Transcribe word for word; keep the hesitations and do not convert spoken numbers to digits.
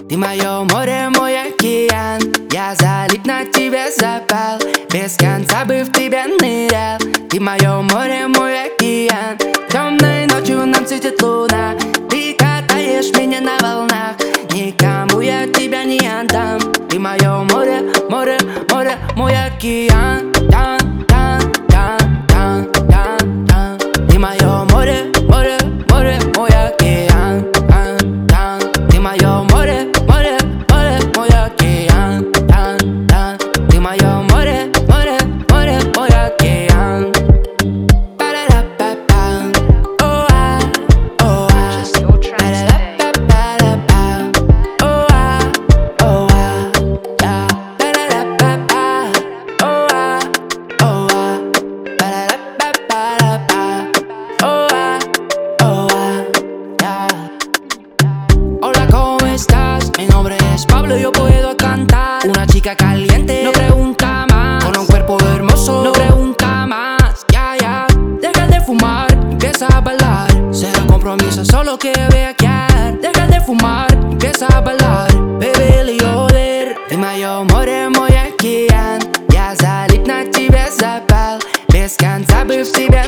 Ты мое море, мой океан. Я залип на тебе запал, без конца бы в тебя нырял. Ты мое море, мой океан. Темной ночью нам светит луна. Ты катаешь меня на волнах. Никому я тебя не отдам. Ты мое море, море, море, мой океан. Тан, тан, тан, тан, тан, тан. Ты мое море, море, море, мой океан. Тан, тан. Ты мое море, море, море, мой океан. Тан, тан. Ты мое море, море, море, мой океан. Па-ра-ра-па-пам. О-а, о-а. Па-ра-ра-па-па-ра-пам. О-а, о-а. Да. Па-ра-ра-па-па. О-а, о-а. Па-ра-ра-па-па-ра-пам. О-а, о-а. Да. Hola, ¿cómo estás? Mi nombre es Pablo, yo puedo cantar. Una chica caliente, no pregunta más. Con un cuerpo hermoso, no pregunta más. Ya, ya, deja de fumar, empieza a bailar. Cero compromiso, solo que bellaquear. Deja de fumar, empieza a bailar. Baby, льодер. Ты мое море, мой океан. Я залип на тебе запал, без конца бы в тебя